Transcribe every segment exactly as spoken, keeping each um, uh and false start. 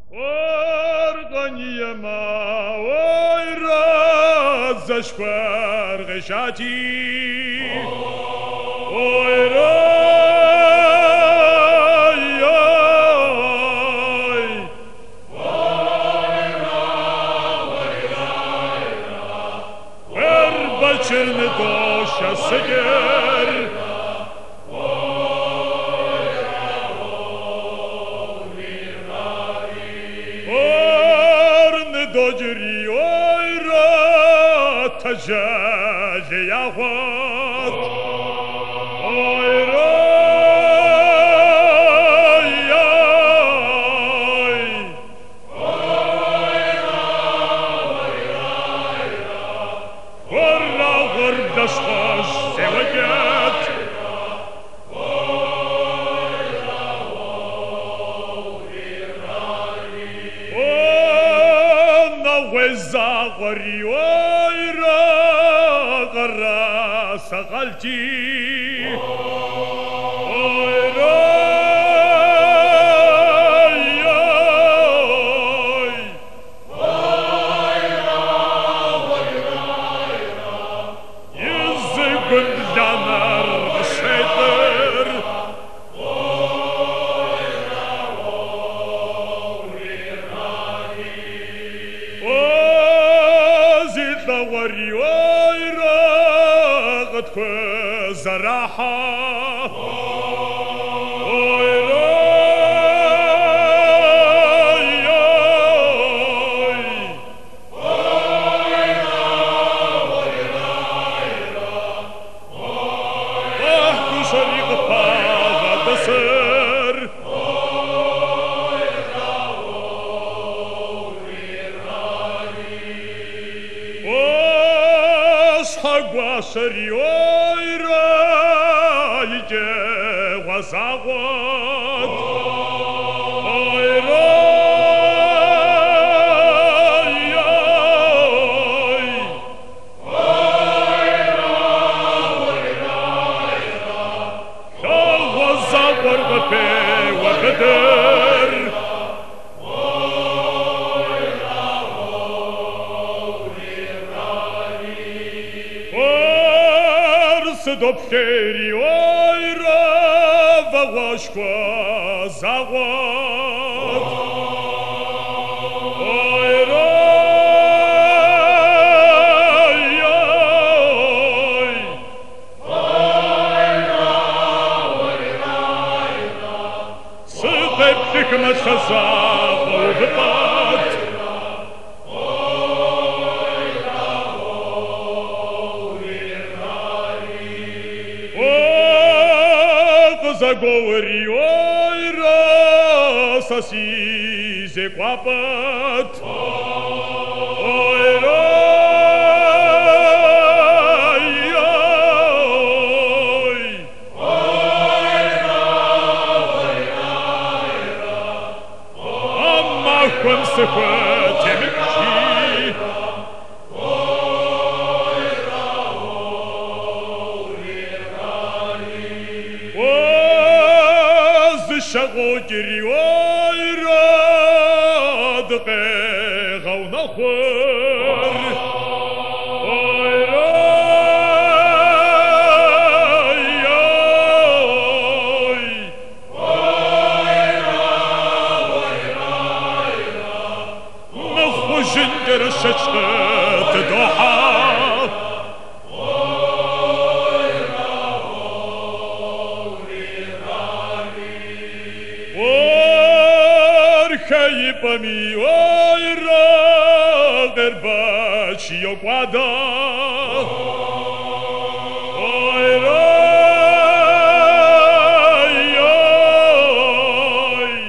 Органия ой раз зашкваргышати. Ой рай, ой. Верба чернедоща сидер. Додери ой рат тажали яхват ой рай ой горра гордашхаш севагет Загори ой рагара сагалти ой рай ой языкын янар шедер Ой, ой, рагат зараха. Ой, рай, ой. Ах, кушарик пага дасер. Хагвашари ой райде вазагот ой рай ой вазагор вапе вапедер Добхери ой равашква завод ой рай ой сыпептик масазав убат Заговори ой расасизе квапат ой рай ой аммахым сыхватемикчи Шаготери ой радке гаунахвар ой рай ой нахвожиндер шачхат доха Пами ой рагер бачио гвада ой рай ой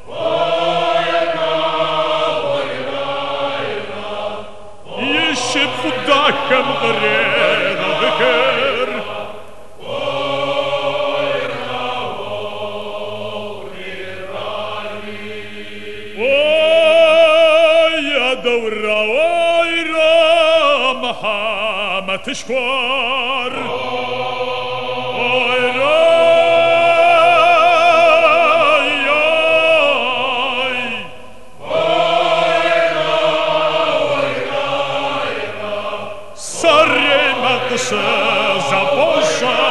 еще фудакам грега векер Добра ой рамаха تشكر Ой, рай, ой. se zaposa